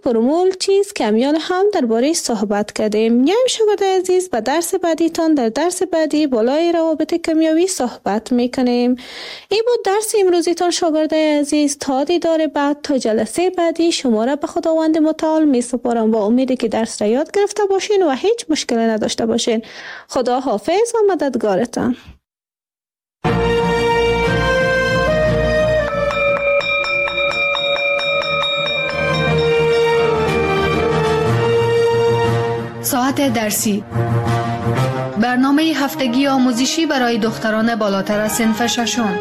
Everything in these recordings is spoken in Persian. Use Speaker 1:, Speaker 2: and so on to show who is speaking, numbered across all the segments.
Speaker 1: فرمول چیز کمیال هم درباره صحبت کردیم. میایم شاگردای عزیز به درس بعدی تان در درس بعدی بالای روابط کیمیایی صحبت میکنیم. این بود درس امروزی تان شاگردای عزیز. تا دیدار بعد، تا جلسه بعدی شما را به خداوند متعال می سپارم با امیدی که درس را یاد گرفته باشین و هیچ مشکلی نداشته باشین. خدا حافظ و مددگارتان.
Speaker 2: ساعت درسی، برنامه هفتگی آموزشی برای دختران بالاتر از صنف ششم.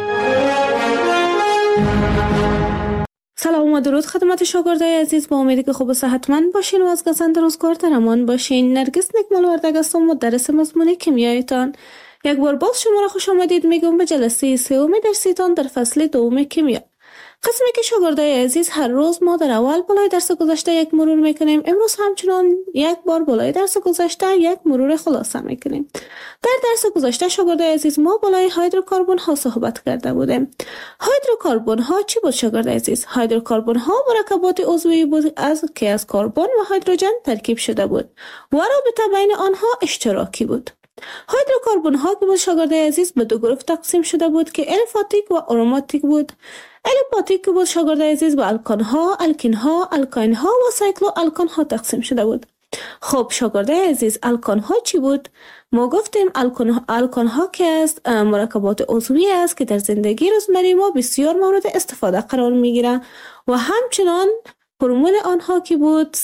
Speaker 1: سلام و درود خدمت شاگردای عزیز. با امیدی که خوب و صحتمند باشین و از گزند روزگار در امان باشین. نرگس نکمال وردگ هستم، مدرس مضمون کیمیایتان. یک بار باز شما را خوش آمدید میگم به جلسه سوم درسیتان در فصل دوم کیمیا. قسمی که شاگردای عزیز هر روز ما در اول بالای درس گذشته یک مرور میکنیم. امروز همچنان یک بار بالای درس گذشته یک مرور خلاصه میکنیم. در درس گذشته شاگردای عزیز ما بالای هیدروکربن ها صحبت کرده بودیم. هیدروکربن ها چی بود شاگردای عزیز؟ هیدروکربن ها مرکبات عضوی بود که از کربن و هیدروژن ترکیب شده بود و رابطه بین آنها اشتراکی بود. هیدروکربن ها که بود شاگردای عزیز به دو گروه تقسیم شده بود که الیفاتیک و آروماتیک بود. الیفاتیک که بود شاگردای عزیز به الکان ها، الکین ها، الکاین ها و سایکلو الکان ها تقسیم شده بود. خب شاگردای عزیز، الکان ها چی بود؟ ما گفتیم الکان ها که است مرکبات عضوی است که در زندگی روزمره ما بسیار مورد استفاده قرار می گیرند و همچنان فرمول آنها که بود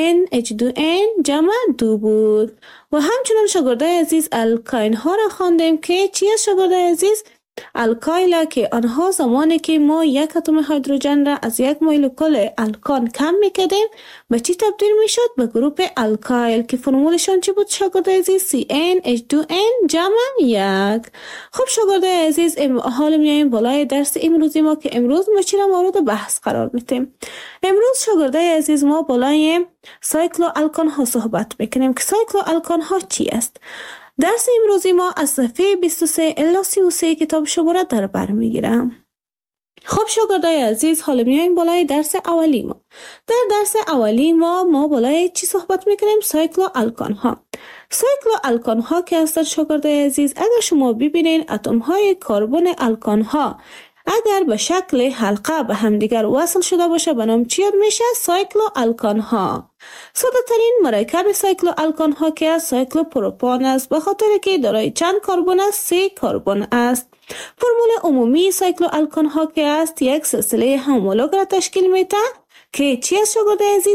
Speaker 1: CnH2n جمع 2 بود. و همچنان شاگردای عزیز الکاین ها را خواندیم که چی است شاگردای عزیز؟ الکایل که آنها زمانی که ما یک اتم هیدروژن را از یک مولکول الکان کم میکردیم به چی تبدیل میشد؟ به گروپ الکایل که فرمولشان چی بود شاگردای عزیز؟ CnH2n جمع 1. خب شاگردای عزیز، حالا میایم بالای درس امروزی ما که امروز ما چی را مورد بحث قرار میدیم. امروز شاگردای عزیز ما بالای سایکلو الکان ها صحبت میکنیم که سایکلو الکان ها چی است. درس امروزی ما از صفحه 23 الی 33 کتاب شما را در بر میگیرم. خب شاگردای عزیز، حالا میایم بالای درس اولی ما. در درس اولی ما بالای چی صحبت میکنیم؟ سایکلو الکان ها. سایکلو الکان ها که هستند شاگردای عزیز، اگر شما ببینین اتم های کربن الکان ها اگر به شکل حلقه به همدیگر وصل شده باشه به نام چی یاد میشه؟ سایکلو الکان ها. ساده ترین مرکب سایکلو الکان ها که از سایکلو پروپان است به خاطر که دارای چند کربن است؟ 3 کربن است. فرمول عمومی سایکلو الکان ها که است یک سلسله همولوگ را تشکیل میده که چی است شاگردای عزیز؟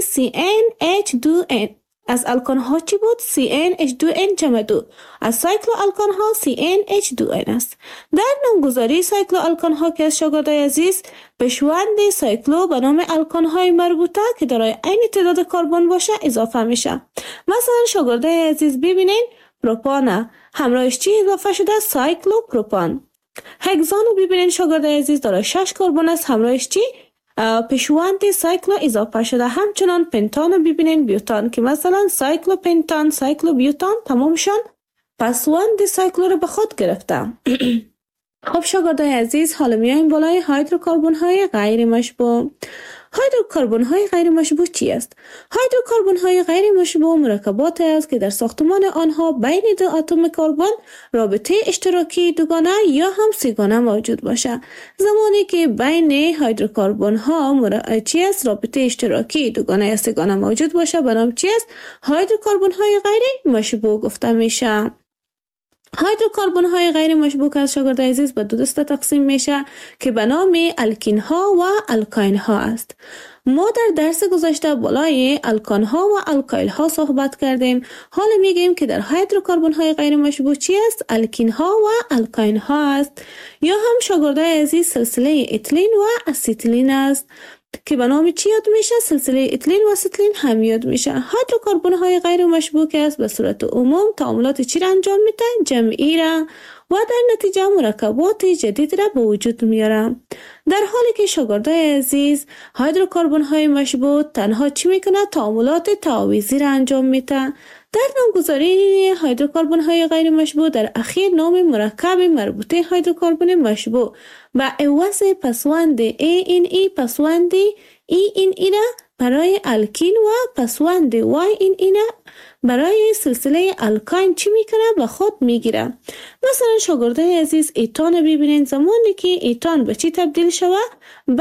Speaker 1: CnH2n. از الکان ها چی بود؟ CnH2n جمع 2. از سایکلو الکان ها CnH2n است. در نامگذاری سایکلو الکان ها که از شاگردای عزیز پیشوند سایکلو به نام الکان های مربوطه که دارای عین تعداد کربن باشه اضافه میشه. مثلا شاگردای عزیز ببینین پروپان همراهش چی اضافه شده؟ سایکلو پروپان. هگزان رو ببینین شاگردای عزیز دارای 6 کربن است، همراهش چی؟ پیشوند سایکلو اضافه شده. همچنان پنتان رو ببینین بیوتان که مثلا سایکلو پنتان، سایکلو بیوتان تمامشان پسوند سایکلو رو به خود گرفتم. خب شاگردای عزیز، حالا میایم بالای هیدروکربن های غیر مشبوع. هیدروکربن های غیر مشبوع چی است؟ هیدروکربن های غیر مشبوع مرکبات است که در ساختمان آنها بین دو اتم کربن رابطه اشتراکی دوگانه یا هم سه‌گانه موجود باشه. زمانی که بین هیدروکربن ها چی است؟ رابطه اشتراکی دوگانه یا سه‌گانه موجود باشه به نام چی است؟ هیدروکربن های غیر مشبوع گفته میشه. هیدروکربن های غیر مشبوع از شاگردای عزیز به دو دسته تقسیم میشه که به نام الکین ها و الکاین ها است. ما در درس گذشته بالای الکان ها و الکایل ها صحبت کردیم. حالا میگیم که در هیدروکربن های غیر مشبوع چی است؟ الکین ها و الکاین ها است یا هم شاگردای عزیز سلسله اتیلین و اسیتیلین است که به نام چی یاد میشه؟ سلسله اتیلین و اسیتیلین هم یاد میشه. هیدروکربن های غیر مشبوع است به صورت عموم تعاملات چی را انجام میده؟ جمعی را و در نتیجه مرکبات جدید را به وجود میاره. در حالی که شاگردای عزیز هیدروکربن های مشبوع تنها چی میکنه؟ تعاملات تعاویزی را انجام میده. در نامگذاری هیدروکربن های غیر مشبوع در اخیر نام مرکب مربوطه هیدروکربن مشبوع به عوض پسوند ANE پسوند ای را برای الکین و پسوند این برای سلسله الکاین چی میکنه به خود میگیره. مثلا شاگردای عزیز ایتان ببینین، زمانی که ایتان به چی تبدیل شوه؟ به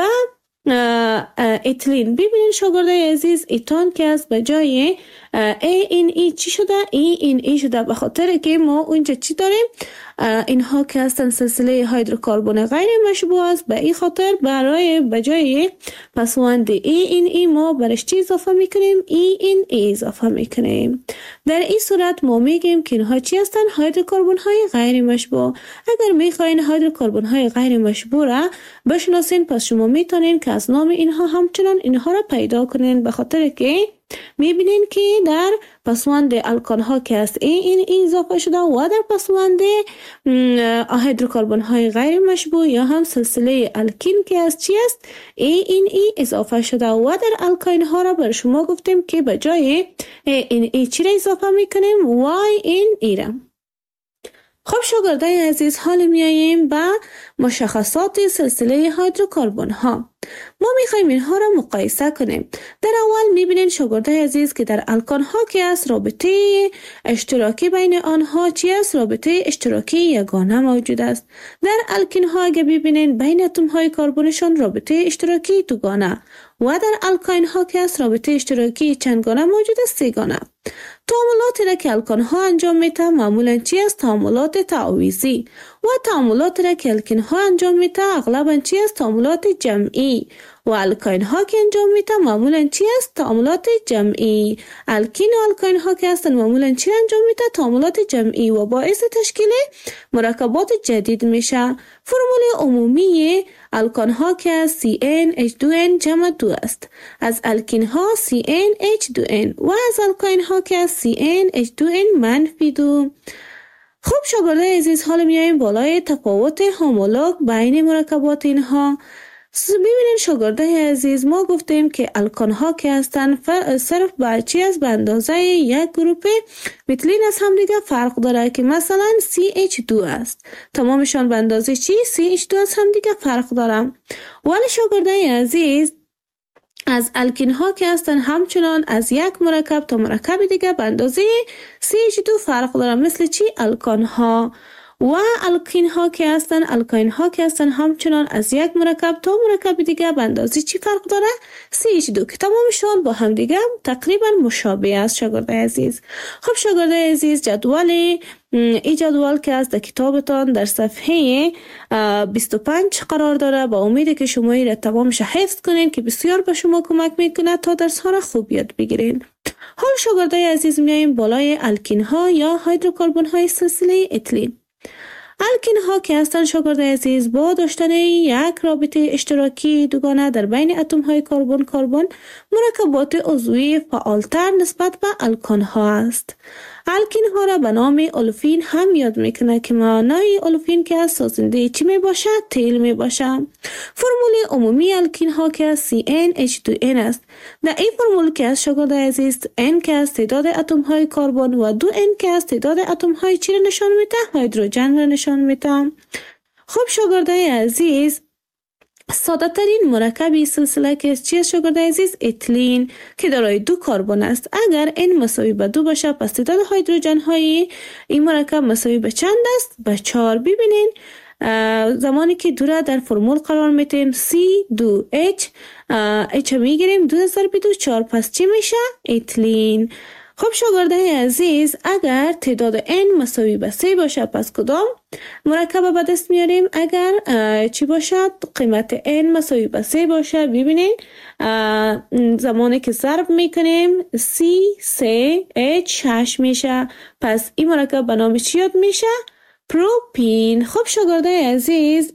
Speaker 1: اتلین. ببینین شاگردای عزیز ایتان که از به جای ای چی شده؟ ای شده، به خاطر که ما اونجا چی داریم؟ اینها که هستن سلسله هیدروکربن غیر مشبوع است. به این خاطر برای به جای پسوند ای ما برش چی اضافه میکنیم؟ ای اضافه میکنیم. در این صورت ما میگیم که اینها چی هستن؟ هیدروکربن های غیر مشبوع. اگر میخواین هیدروکربن های غیر مشبوع را بشناسین، پس شما میتونین که از نام اینها همچنان اینها را پیدا کنین، به خاطر که میبینین که در پسوند الکان ها که است ای اضافه شده و در پسوند هیدروکربن های غیر مشبوع یا هم سلسله الکین که است چی است؟ ای اضافه شده و در الکاین ها را بر شما گفتیم که به جای ای چی را اضافه میکنیم؟ ای را. خب شاگردای عزیز، حال میاییم به مشخصات سلسله هیدروکربن ها. ما میخوایم اینها را مقایسه کنیم. در اول میبینین شاگردای عزیز که در الکان ها که است رابطه اشتراکی بین آنها چی است؟ رابطه اشتراکی یگانه موجود است. در الکین ها اگه ببینین بین اتم های کربنشان رابطه اشتراکی دوگانه و در الکاین ها که است رابطه اشتراکی چندگانه موجود است؟ سه‌گانه. تعاملاتی را که الکان ها انجام میده معمولا چی است؟ تعاملات تعویضی. و تعاملات را که الکین ها انجام میده اغلبا چی است؟ تعاملات جمعی. و الکاین ها که انجام میده معمولا چی است؟ تعاملات جمعی. الکین و الکاین ها که هستن معمولا چی انجام میده؟ تعاملات جمعی و باعث تشکیل مرکبات جدید میشه. فرمول عمومی الکان ها که CnH2n جمع 2 است. از الکین ها CnH2n و از الکاین ها که CnH2n منفی 2. خب شاگردای عزیز، حالا میاییم بالای تفاوت هومولوگ بین مرکبات اینها. ببینین شاگردای عزیز، ما گفتیم که الکان ها که هستن صرف بر چی است؟ به اندازه یک گروپ متلین از هم دیگه فرق داره که مثلا CH2 است. تمامشان به اندازه چی؟ CH2 از هم دیگه فرق داره. ولی شاگردای عزیز، از الکین ها که هستن همچنان از یک مرکب تا مرکب دیگه به اندازه CH2 فرق داره. مثل چی؟ الکان ها. و الکین ها که هستن الکاین ها که هستن همچنان از یک مرکب تا مرکب دیگه به اندازه چی فرق داره؟ CH2 که تمامشان با هم دیگه تقریبا مشابه است شاگردای عزیز. خب شاگردای عزیز، این جدول که از در کتابتان در صفحه 25 قرار داره. با امید که شما این را تمامش حفظ کنین که بسیار به شما کمک میکنه تا درس ها را خوب یاد بگیرین. حال شاگردای عزیز، میاییم بالای الکین ها یا هیدروکربن های سلسله اتلین. الکین ها که هستن شاگردای عزیز با داشتن یک رابطه اشتراکی دوگانه در بین اتم های کربن مرکبات عضوی فعالتر نسبت به الکان ها است. الکین ها را به نام اولفین هم یاد میکنه که معنای اولفین که از سازنده چی می باشه؟ تیل می باشه. فرمول عمومی الکین ها که CnH2n است. در این فرمول که از شاگردای عزیز n که از تعداد اتم های کربن و 2n که از تعداد اتم های چی را نشان میده؟ هیدروژن را نشان میده. خب شاگردای عزیز، ساده ترین مرکبی سلسله که چی است شاگردای عزیز؟ اتلین که دارای 2 کربن است. اگر n مساوی به 2 باشه، پس تعداد هیدروژن های این مرکب مساوی به چند است؟ به 4. ببینین زمانی که 2 را در فرمول قرار میتیم C2H H میگیریم 2 ضرب 2 4، پس چی میشه؟ اتلین. خب شاگردای عزیز، اگر تعداد n مساوی به 3 باشه، پس کدام مرکب به دست میاریم؟ اگر چی باشد؟ قیمت n مساوی به 3 باشه. ببینین زمانی که ضرب میکنیم C3H8 میشه. پس این مرکب به نام چی یاد میشه؟ پروپین. خب شاگردای عزیز،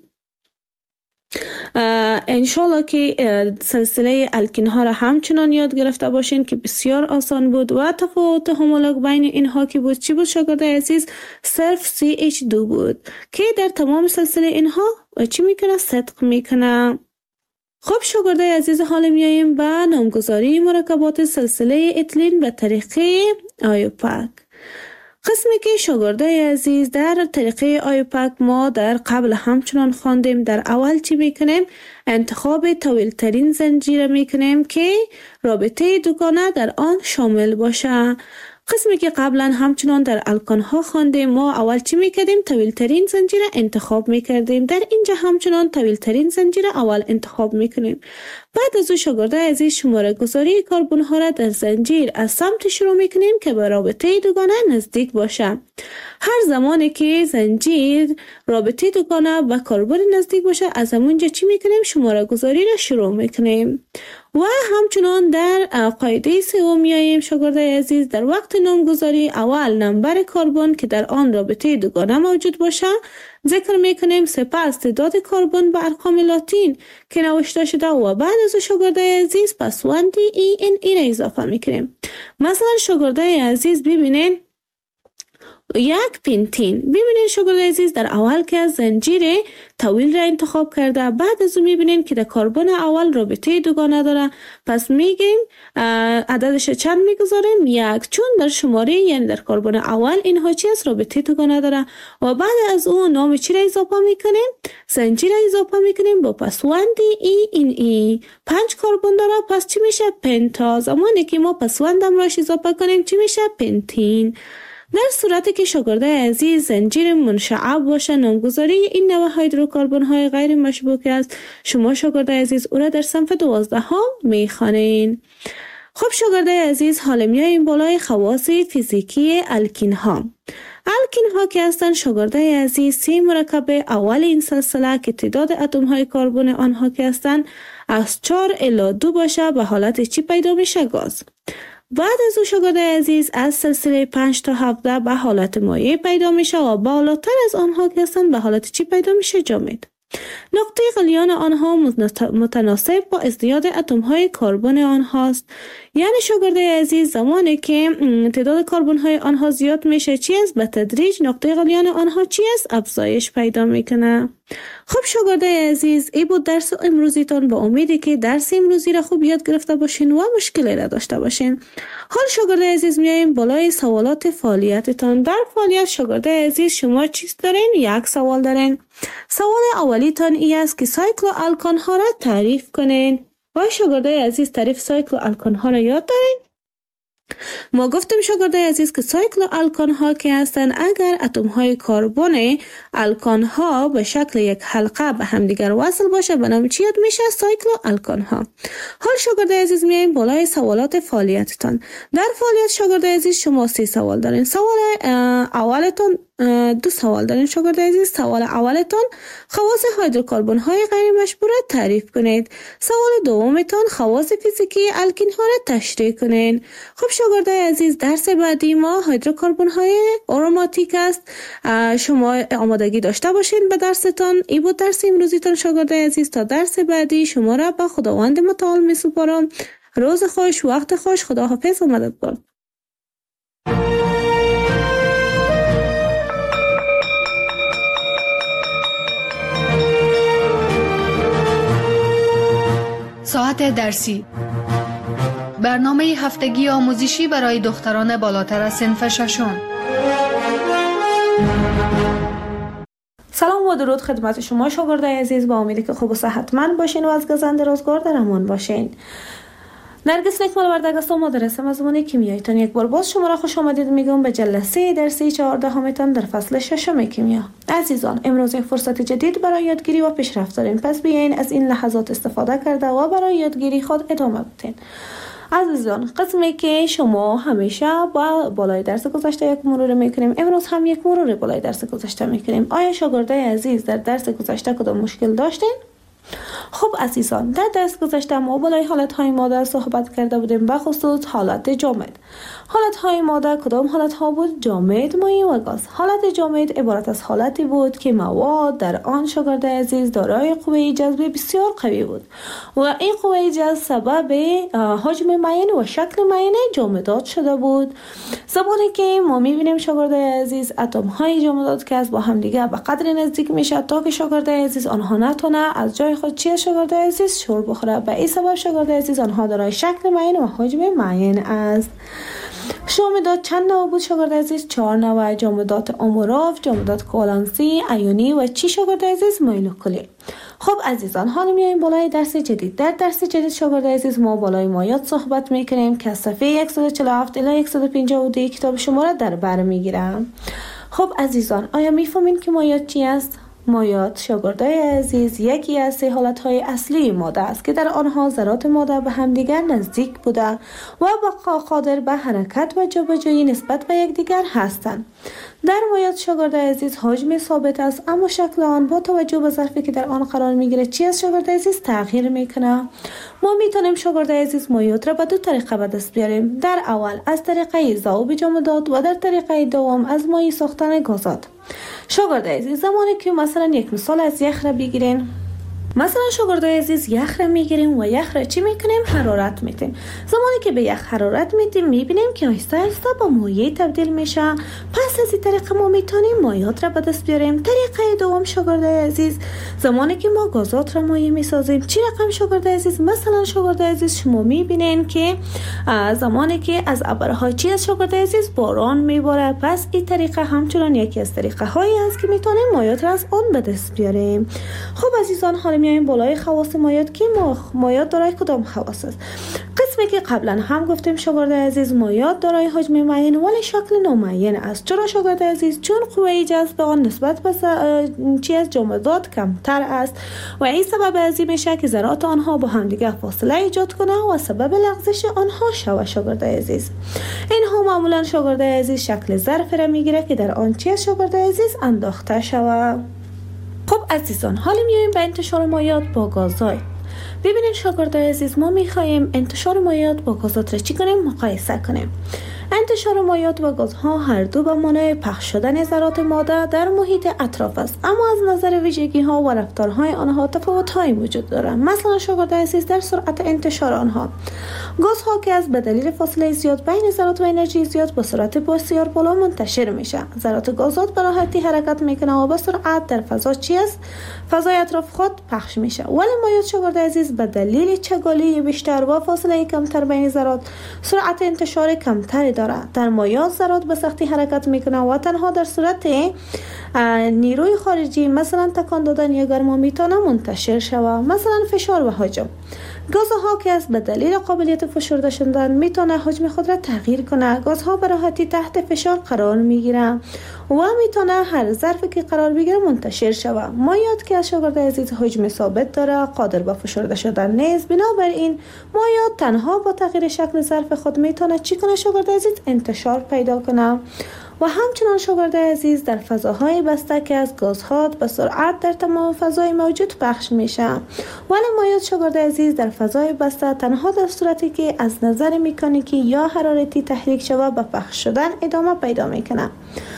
Speaker 1: انشالله که سلسله الکین ها را همچنان یاد گرفته باشین که بسیار آسان بود. و تفاوت هومولوگ بین اینها که بود چی بود شاگردای عزیز؟ صرف CH2 بود که در تمام سلسله اینها چی میکنه؟ صدق میکنه. خب شاگردای عزیز، حالا میاییم به نامگذاری مرکبات سلسله اتلین به طریق آیوپاک. قسمی که شاگردای عزیز در طریقه آیوپک ما در قبل همچنان خواندیم. در اول چی میکنیم؟ انتخاب طویل ترین زنجیر میکنیم که رابطه دوگانه در آن شامل باشه. قسمی که قبلا همچنان در الکان ها خواندیم، ما اول چی میکردیم؟ طویل ترین زنجیر انتخاب میکردیم. در اینجا همچنان طویل ترین زنجیر اول انتخاب میکنیم. بعد از او شاگردای عزیز شماره گذاری کربن ها را در زنجیر از سمت شروع میکنیم که به رابطه دوگانه نزدیک باشه. هر زمانی که زنجیر رابطه دوگانه و کربن نزدیک باشه، از همونجا چی میکنیم؟ شماره گذاری را شروع میکنیم. و همچنان در قاعده سوم میاییم شاگردای عزیز، در وقت نامگذاری اول نمبر کربن که در آن رابطه دوگانه موجود باشه ذکر میکنیم، سپس تعداد کربن به ارقام لاتین که نوشته شده و بعد از شاگردای عزیز پسوند ای را اضافه میکنیم. مثلا شاگردای عزیز ببینین یک پنتین. ببینین شاگردای عزیز در اول که از زنجیر طویل را انتخاب کرده، بعد از اون میبینین که در کربن اول رابطه دوگانه داره، پس میگیم عددش چند میگذاریم؟ یک، چون در شماره یعنی در کربن اول اینها چی است؟ رابطه دوگانه داره. و بعد از اون نام چی را اضافه میکنیم؟ زنجیر را اضافه میکنیم با پسوند ای 5 کربن داره، پس چی میشه؟ پنتا. زمانی که ما پسوند هم راش اضافه کنیم چی میشه؟ پنتین. در صورتی که شاگردای عزیز زنجیر منشعب باشه، نامگذاری این نوع هیدروکربن های غیر مشبوک است، شما شاگردای عزیز او را در صنف 12 ها میخوانین. خب شاگردای عزیز، حالا میاییم بالای خواص فیزیکی الکین ها. الکین ها که هستند شاگردای عزیز 3 مرکب اول این سلسله که تعداد اتم های کربن آنها که هستند از 4 الی 2 باشه، به حالت چی پیدا میشه؟ گاز. بعد از او شاگردای عزیز از سلسله 5 تا 17 به حالت مایع پیدا میشه و بالاتر از آنها که هستند به حالت چی پیدا میشه؟ جامد. نقطه غلیان آنها متناسب با ازدیاد اتم های کربن آنهاست. یعنی شاگردای عزیز زمانی که تعداد کربن های آنها زیاد میشه چی است؟ به تدریج نقطه غلیان آنها چی است؟ افزایش پیدا میکنه. خب شاگردای عزیز، این بود درس امروزیتان. با امیدی که درس امروزی را خوب یاد گرفته باشین و مشکلی را داشته باشین. حال شاگردای عزیز میاییم بالای سوالات فعالیتتان. در فعالیت شاگردای عزیز شما چیز دارین؟ یک سوال دارین. سوال اولیتان ای است که سایکل و الکان ها را تعریف کنین. و شاگردای عزیز تعریف سایکل و الکان ها را یاد دارین؟ ما گفتیم شاگردای عزیز که سایکل و الکان ها که هستند اگر اتم های کربن الکان ها به شکل یک حلقه به همدیگر وصل باشه به نام چی یاد میشه؟ سایکل و الکان ها. حال شاگردای عزیز میاییم بالای سوالات فعالیتتان. در فعالیت شاگردای عزیز شما 3 سوال دارین. سوال اولتون 2 سوال دارین شاگردای عزیز. سوال اولتون خواص هیدروکربن های غیر مشبوع را تعریف کنید. سوال دومتون خواص فیزیکی الکین ها را تشریح کنید. خب شاگردای عزیز، درس بعدی ما هیدروکربن های آروماتیک است. شما آمادگی داشته باشین به درستان. این بود درس امروزیتان شاگردای عزیز. تا درس بعدی شما را به خداوند متعال می سپارم. روز خوش، وقت خوش، خداحافظ و مددگار.
Speaker 2: ساعت درسی، برنامه هفتگی آموزشی برای دختران بالاتر از صنف ششم.
Speaker 1: سلام و درود خدمت شما شاگردای عزیز. با امیدی که خوب و صحتمند باشین و از گزند روزگار در امان باشین. نرگس نکمال وردگست و مدرسه مضمون کیمیایتان یک بار باز شما را خوش آمدید میگم به جلسه درسی 14 همیتان در فصل 6 کیمیا. عزیزان، امروز یک فرصت جدید برای یادگیری و پیشرفت داریم، پس بیاین از این لحظات استفاده کرده و برای یادگیری خود ادامه بدین. عزیزان، قسمی که شما همیشه با بالای درس گذشته یک مرور میکنیم، امروز هم یک مرور بالای درس گذشته میکنیم. آیا شاگردای عزیز در درس گذشته کدام مشکل داشتین؟ خب عزیزان، در درس گذشته ما بالای حالت‌های ماده صحبت کرده بودیم، به خصوص حالت جامد. حالت‌های ماده کدام حالت‌ها بود؟ جامد، مایع و گاز. حالت جامد عبارت از حالتی بود که مواد در آن شاگردای عزیز دارای قوه جذب بسیار قوی بود و این قوه جذب سبب حجم معین و شکل معین جامدات شده بود. زمانی که ما می‌بینیم شاگردای عزیز اتم‌های جامدات که از با هم دیگه به قدر نزدیک میشه تا که شاگردای عزیز آنها نتونه از جای خود چی شاگردای عزیز شور بخوره. به این سبب شاگردای عزیز آنها دارای شکل معین و حجم معین است. جامدات چند نوع بود شاگرد عزیز؟ 4 نوع: جامدات آموراف، جامدات کوالانسی، ایونی و چی شاگرد عزیز؟ مولکولی. خب عزیزان، حالا میایم بالای درس جدید. در درس جدید شاگرد عزیز ما بالای مایات صحبت میکنیم که صفحه 147 الی 152 کتاب شما را در بر میگیرم. خب عزیزان، آیا میفهمین که مایات چی است؟ مایات شاگردای عزیز یکی از 3 حالتهای اصلی ماده است که در آنها ذرات ماده به همدیگر نزدیک بوده و قادر به حرکت و جابجایی نسبت به یکدیگر هستند. در مایات شاگرد عزیز حجم ثابت است، اما شکل آن با توجه به ظرفی که در آن قرار میگیره چی از شاگرد عزیز تغییر میکنه. ما میتونیم شاگرد عزیز مایات را به 2 طریقه به دست بیاریم. در اول از طریقه ذوب جامدات و در طریقه دوم از مایع ساختن گازات. شاگرد عزیز زمانی که مثلا یک مثال از یخ را بگیرین، مثلا شاگرد عزیز یخ را میگیریم و یخ را چی میکنیم؟ حرارت میدیم. زمانی که به یخ حرارت میدیم میبینیم که آهسته آهسته به مایع تبدیل میشه. پس از این طریقه ما میتونیم مایعات را به دست بیاریم. طریقه دوم شاگرد عزیز، زمانی که ما گازات را مایع میسازیم، چی رقم شاگرد عزیز؟ مثلا شاگرد عزیز شما میبینین که زمانی که از ابرها چی از شاگرد عزیز؟ باران میباره. پس این طریقه همچنان یکی از طریقه هایی است که میتونیم مایعات را از آن به دست بیاریم. خب عزیزان، حالا میایم بالای خواص مایعات که مایعات دارای کدام خواص است؟ قسمی که قبلا هم گفتیم شاگرد عزیز مایعات دارای حجم معین ولی شکل نامعین است. چرا شاگرد عزیز؟ چون قوه جذب آن نسبت به چی از جامدات کمتر است و این سبب از این میشه که ذرات آنها با همدیگر فاصله ایجاد کنه و سبب لغزش آنها شود. شاگرد عزیز اینها معمولا شاگرد عزیز شکل ظرف را میگیره که در آن چی از شاگرد عزیز انداخته شود. خب عزیزان، حالا میایم به انتشار مایعات با گازهای. ببینید شاگرد عزیز، ما میخوایم انتشار مایعات با گازات را چی کنیم؟ مقایسه کنیم. انتشار مایعات و گازها هر دو به معنای پخش شدن ذرات ماده در محیط اطراف است، اما از نظر ویژگی ها و رفتارهای آنها تفاوت های وجود دارد. مثلا شاگرد عزیز در سرعت انتشار آنها، گازها که از به دلیل فاصله زیاد بین ذرات و انرژی زیاد با سرعت بسیار بالا منتشر میشه. ذرات گازات به راحتی حرکت میکنه و به سرعت در فضا چی است؟ فضای اطراف خود پخش میشه. ولی مایعات شاگرد عزیز به دلیل چگالی بیشتر و فاصله کمتر بین ذرات سرعت انتشار کمتری داره. در مایعات ذرات به سختی حرکت میکنه و تنها در صورت نیروی خارجی مثلا تکان دادن یا گرما میتونه منتشر شود، مثلا فشار و حجم. گازها که از به دلیل قابلیت فشرده شدن میتونه حجم خود را تغییر کنه. گازها به راحتی تحت فشار قرار میگیره و میتونه هر ظرفی که قرار بگیره منتشر شود. مایعات که از شاگرد عزیز حجم ثابت داره، قادر به فشرده شدن نیست، بنابراین مایعات تنها با تغییر شکل ظرف خود میتونه چی کنه شاگرد عزیز؟ انتشار پیدا کنه. و همچنان شاگرد عزیز در فضاهای بسته که از گازها به سرعت در تمام فضای موجود پخش میشه. ولی مایعات شاگرد عزیز در فضای بسته تنها در صورتی که از نظر مکانیکی یا حرارتی تحریک شود به پخش شدن ادامه پیدا میکنه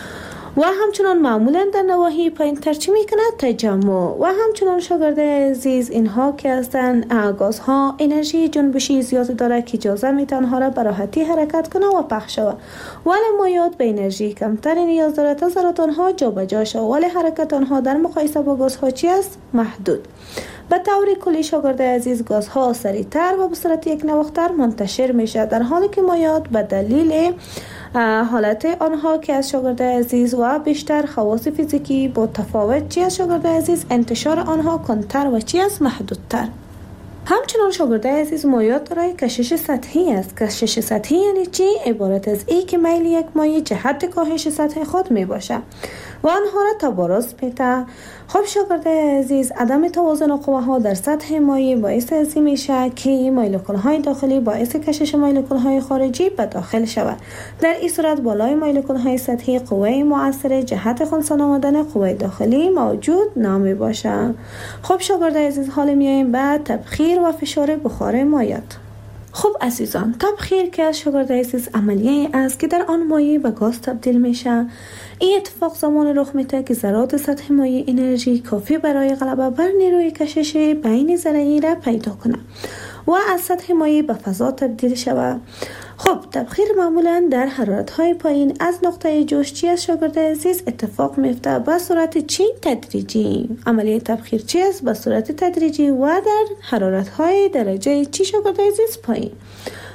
Speaker 1: و همچنان معمولا در نواحی پایین تر چی میکنه؟ تجمع. و همچنان شاگرد عزیز اینها که هستن گازها انرژی جنبشی زیاد داره که اجازه میتونه آنها را به راحتی حرکت کنه و پخش شود. ولی مایعات به انرژی کمتری نیاز داره تا ذرات آنها جابجا شود، ولی حرکت آنها در مقایسه با گازها چی است؟ محدود. به طور کلی شاگرد عزیز گازها سریعتر و به صورت یک نواختر منتشر میشه، در حالی که مایعات به دلیل حالت آنها که از شاگرد عزیز و بیشتر خواص فیزیکی با تفاوت چی از شاگرد عزیز انتشار آنها کمتر و چی از محدودتر. همچنان شاگرد عزیز مایعات دارای کشش سطحی است. کشش سطحی یعنی چی؟ عبارت از این که میل یک مایع جهت کاهش سطح خود می باشه و آنها را تبارز میده. خب شاگرد عزیز، عدم توازن قوه ها در سطح مایع باعث از این میشه که مولکول های داخلی باعث کشش مولکول های خارجی به داخل شود. در این صورت بالای مولکول های سطحی قوه مؤثر جهت خنثی آمدن قوه داخلی موجود نمی باشه. خب شاگرد عزیز، حالا میایم به تبخیر و فشار بخار مایعات. خب عزیزان، تبخیر که از شاگرد عزیز عملیه است که در آن مایع به گاز تبدیل میشه. این اتفاق زمان رخ میده که ذرات سطح مایع انرژی کافی برای غلبه بر نیروی کشش بین ذره‌ای را پیدا کنه و از سطح مایع به فضا تبدیل شود. خب تبخیر معمولا در حرارت‌های پایین از نقطه جوش چی از شاگرد عزیز اتفاق میفته به صورت چی؟ تدریجی. عملیه تبخیر چی است؟ به صورت تدریجی و در حرارت‌های درجه چی شاگرد عزیز؟ پایین.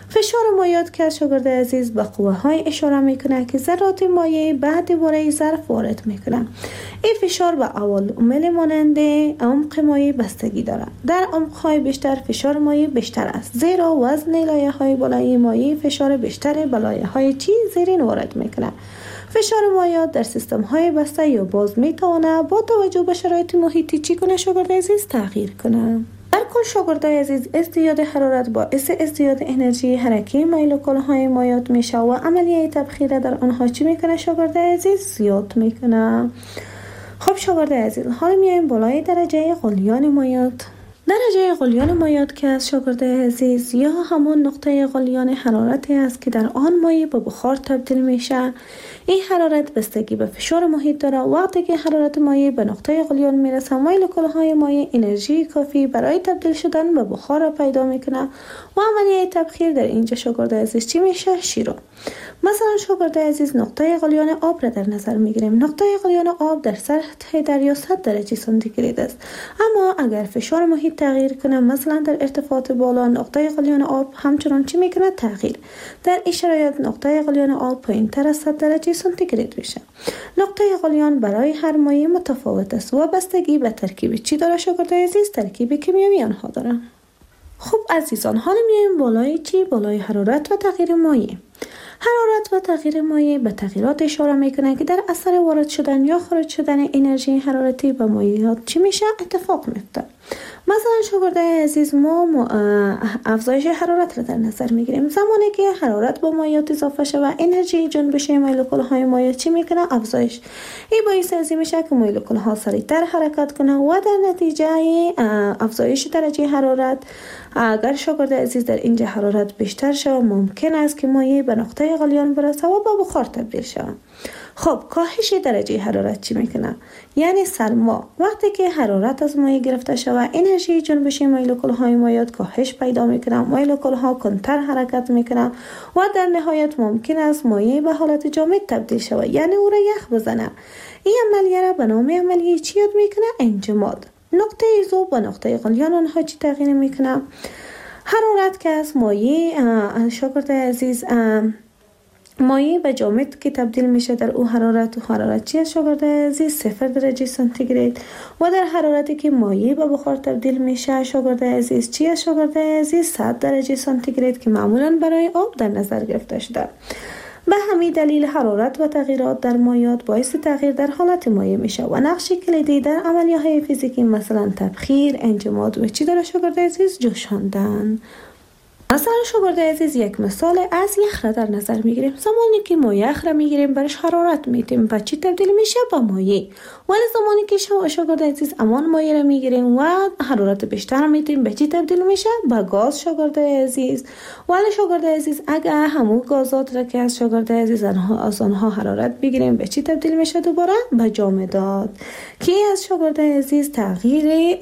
Speaker 1: فشار مایات که شاگرد عزیز به قوه های اشاره میکنه که ذرات مایع بعد دوباره ظرف وارد میکنه. این فشار به عوامل مانند عمق مایع بستگی دارد. در عمق های بیشتر فشار مایع بیشتر است، زیرا وزن لایه های بالای مایع فشار بیشتر به لایه های زیرین وارد میکنه. فشار مایات در سیستم های بسته یا باز میتونه با توجه به شرایط محیطی چی کنه شاگرد عزیز تغییر کنه. در کل شاگرد عزیز ازدیاد حرارت باعث ازدیاد انرژی حرکی مولکول های مایات میشه و عملیه تبخیر در آنها چی میکنه شاگرد عزیز زیاد میکنه. خب شاگرد عزیز حالا میایم بالای درجه غلیان مایات. درجه غلیان مایات که از شاگرد عزیز یا همون نقطه غلیان حرارتی است که در آن مایع به بخار تبدیل میشه. این حرارت بستگی به فشار محیط داره. وقتی که حرارت مایع به نقطه غلیان میرسه مولکول های مایع انرژی کافی برای تبدیل شدن به بخار را پیدا میکنه و عملیه تبخیر در اینجا شاگرد عزیز چی میشه؟ شیرو. مثلا شاگرد عزیز نقطه غلیان آب را در نظر میگیریم. نقطه غلیان آب در سطح دریا 100 درجه سانتیگراد است، اما اگر فشار محیط تغییر کنه مثلا در ارتفاعات بالا نقطه غلیان آب همچنان چی میکنه؟ تغییر. در این شرایط نقطه غلیان آب پایینتر از 100 درجه سانتیگراد میشه. نقطه غلیان برای هر مایع متفاوت است و بستگی به ترکیب چی داره شاگرد عزیز؟ ترکیب کیمیایی آنها داره. خب عزیزان حالا میایم بالای چی؟ بالای حرارت و تغییر مایع. حرارت و تغییر مایع به تغییرات اشاره میکنه که در اثر وارد شدن یا خارج شدن انرژی حرارتی به مایعات چی میشه؟ اتفاق میفته. مثلا شاگرد عزیز ما افزایش حرارت را در نظر میگیریم. زمانی که حرارت با مایعات اضافه شود انرژی جنبش مولکول های مایع چی میکنه؟ افزایش. این باعث از این میشه که مولکول ها سریعتر حرکت کنه و در نتیجه افزایش درجه حرارت اگر شاگرد عزیز در اینجا حرارت بیشتر شود ممکن است که مایع به نقطه غلیان برسه و به بخار تبدیل شود. خب کاهش درجه حرارت چی میکنه؟ یعنی سرما. وقتی که حرارت از مایع گرفته شود انرژی جنبش مولکول های مایعات کاهش پیدا میکنه، مولکول ها کندتر حرکت میکنه و در نهایت ممکن است مایع به حالت جامد تبدیل شود، یعنی او را یخ بزنه. این عملیه را به نام عملیه چی یاد میکنه؟ انجماد. نقطه ذوب و نقطه غلیان آنها چی تغییر میکنه؟ حرارت که از مایع شاگرد عزیز مایع به جامد که تبدیل میشه در او حرارت چی است شاگرد عزیز؟ 0 درجه سانتیگراد و در حرارتی که مایع به بخار تبدیل میشه شاگرد عزیز چی است شاگرد عزیز؟ 100 درجه سانتیگراد که معمولا برای آب در نظر گرفته شده. به همین دلیل حرارت و تغییرات در مایعات باعث تغییر در حالت مایع میشه و نقش کلیدی در عملیه‌های فیزیکی مثلا تبخیر، انجماد و چی داره شاگرد عزیز؟ جوشاندن. مثلا شاگرد عزیز یک مثال از یخ را در نظر میگیریم. زمانی که ما یخ را میگیریم برش حرارت میتیم و چی تبدیل میشه؟ به مایع. ولی زمانی که شاگرد عزیز امان مایع را میگیریم و حرارت بیشتر میتیم به چی تبدیل میشه؟ به گاز شاگرد عزیز. ولی شاگرد عزیز اگر همون گازات را که از شاگرد عزیز از آنها حرارت بگیریم به چی تبدیل میشه؟ دوباره به جامدات که از شاگرد عزیز تغییر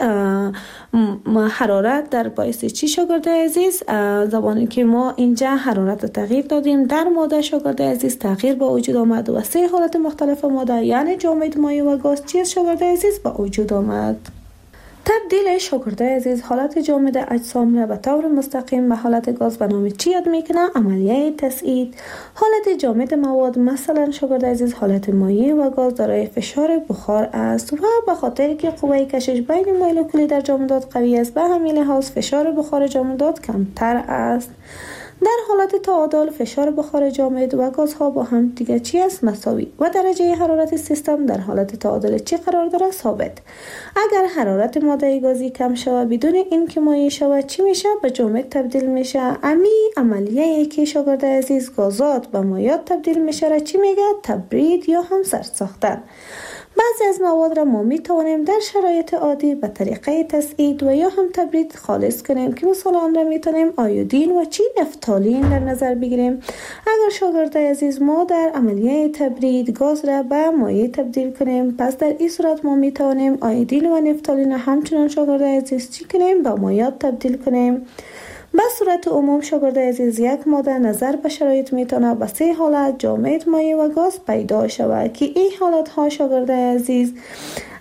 Speaker 1: حرارت در باعث چی شاگرد عزیز؟ زمانی که ما اینجا حرارت رو تغییر دادیم در ماده شاگرد عزیز تغییر به وجود آمد و 3 حالت مختلف ماده یعنی جامد، مایع و گاز چی شاگرد عزیز به وجود آمد. تبدیل شاگرد عزیز حالت جامد اجسام را به طور مستقیم به حالت گاز به نام چی یاد میکنه؟ عملیه تسعید. حالت جامد مواد مثلا شاگرد عزیز حالت مایع و گاز دارای فشار بخار است و به خاطر که قوه کشش بین مولکولی در جامدات قوی است به همین لحاظ فشار بخار جامدات کمتر است. در حالت تعادل فشار بخار جامد و گازها با هم دیگه چی است؟ مساوی و درجه حرارت سیستم در حالت تعادل چی قرار داره؟ ثابت. اگر حرارت ماده گازی کم شود بدون اینکه مایع شود چی میشه؟ به جامد تبدیل میشه. عملیه که شاگرد عزیز گازات به مایعات تبدیل میشه را چی میگه؟ تبرید یا هم سرد ساختن. بعضی از مواد را ما می توانیم در شرایط عادی به طریقه تسعید و یا هم تبرید خالص کنیم که مثلا آن را می توانیم آیودین و چی نفتالین در نظر بگیریم. اگر شاگرد عزیز ما در عملیه تبرید گاز را به مایع تبدیل کنیم پس در این صورت ما می توانیم آیودین و نفتالین همچنان شاگرد عزیز چی کنیم؟ به مایعات تبدیل کنیم. به صورت عموم شاگرد عزیز یک ماده نظر به شرایط میتونه به 3 حالت جامد، مایع و گاز پیدا شود که این حالت ها شاگرد عزیز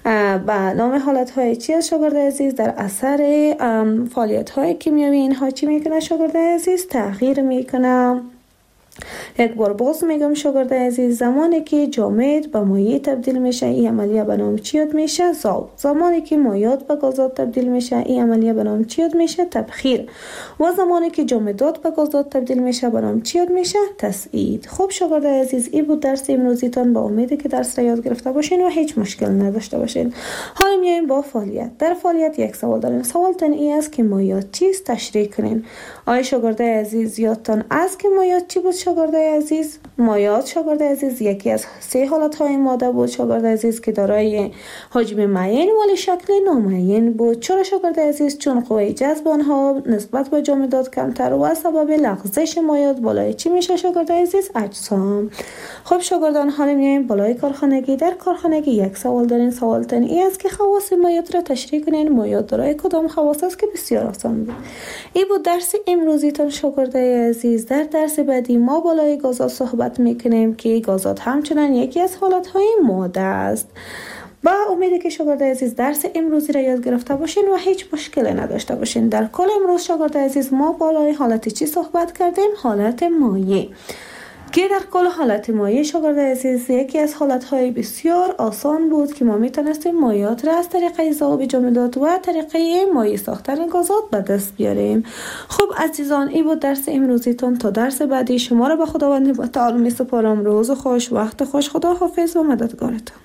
Speaker 1: به نام حالتهای چی از شاگرد عزیز؟ در اثر فعالیت‌های کیمیایی اینها چی میکنه شاگرد عزیز؟ تغییر میکنه. یک بار باز میگم شاگرد عزیز، زمانی که جامد به مایع تبدیل میشه این عملیه به نام چی یاد میشه؟ ذوب. زمانی که مایعات به گازات تبدیل میشه این عملیه به نام چی یاد میشه؟ تبخیر. و زمانی که جامدات به گازات تبدیل میشه به نام چی یاد میشه؟ تصعید. خب شاگرد عزیز این بود درس امروزیتان، با امیدی که درس را یاد گرفته باشین و هیچ مشکل نداشته باشین. حالا میایم با فعالیت. در فعالیت یک سوال داریم. سوالتان این است که مایعات چیست؟ تشریح کنین. آیا شاگرد عزیز یادتان است که مایعات چی بود شاگرد عزیز؟ مایعات شاگرد عزیز یکی از 3 حالتهای ماده بود شاگرد عزیز که دارای حجم معین ولی شکل نامعین بود. چرا شاگرد عزیز؟ چون قوه جذب آنها نسبت به جامدات کمتر و سبب لغزش مایعات بالای چی میشه شاگرد عزیز؟ اجسام. خب شاگردان حالا میایم بالای کارخانگی. در کارخانگی یک سوال دارین. سوالتان این است که خواص مایعات را تشریح کنین. مایعات دارای کدام خواص است؟ که بسیار آسان بود. این بود درس امروزیتان شاگرد عزیز. در درس بعدی ما بالای گازات صحبت میکنیم که گازات همچنان یکی از حالتهای ماده است. با امیدی که شاگرد عزیز درس امروزی را یاد گرفته باشین و هیچ مشکلی نداشته باشین. در کل امروز شاگرد عزیز ما بالای حالت چی صحبت کردیم؟ حالت مایع. که در کل حالت مایع شاگرد عزیز یکی از حالتهای بسیار آسان بود که ما میتونستیم مایعات را از طریق ذوب جامدات و طریقه مایع ساختن گازات به دست بیاریم. خب عزیزان این بود درس امروزیتون. تا درس بعدی شما را به خداوند متعال میسپارم. روز خوش، وقت خوش، خدا حافظ و مددگارتون.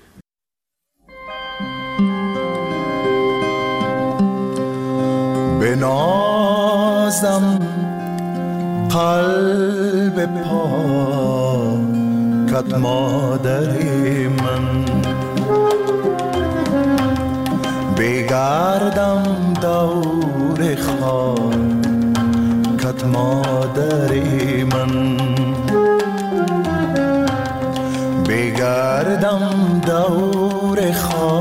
Speaker 3: بنازم قلب پاکت مادر من، بگردم دور خاکت مادر من، بگردم دور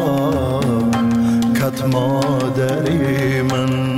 Speaker 3: خاکت مادر من.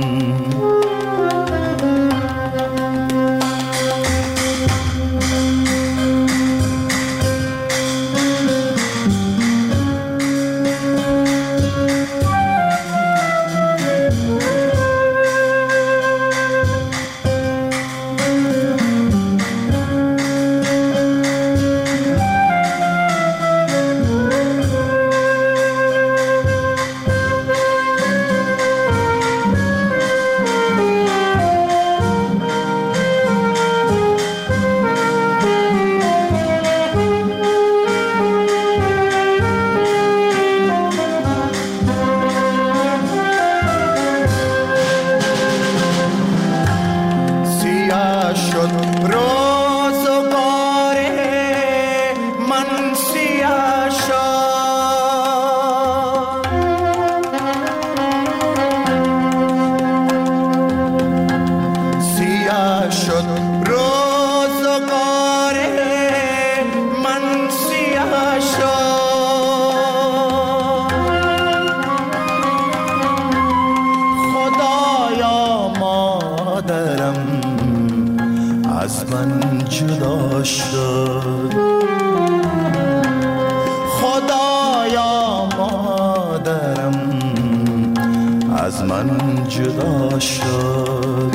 Speaker 3: خدایا مادرم از من جدا شد،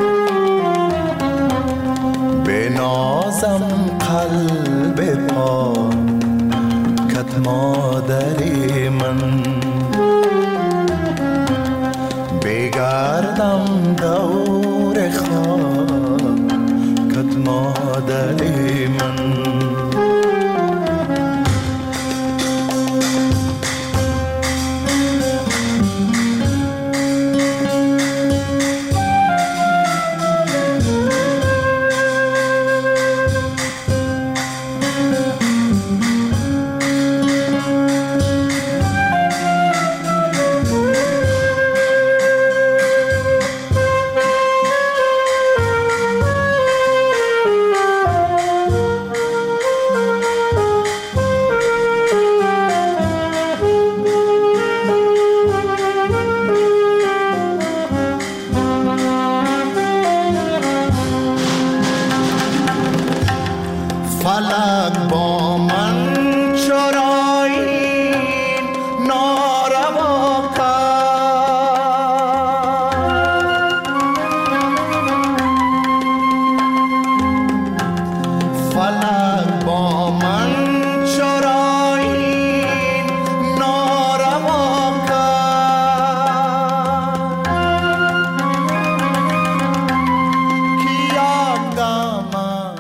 Speaker 3: بنازم قلب پاکت مادر من، بگردم دور خاکت مادر من. فلک با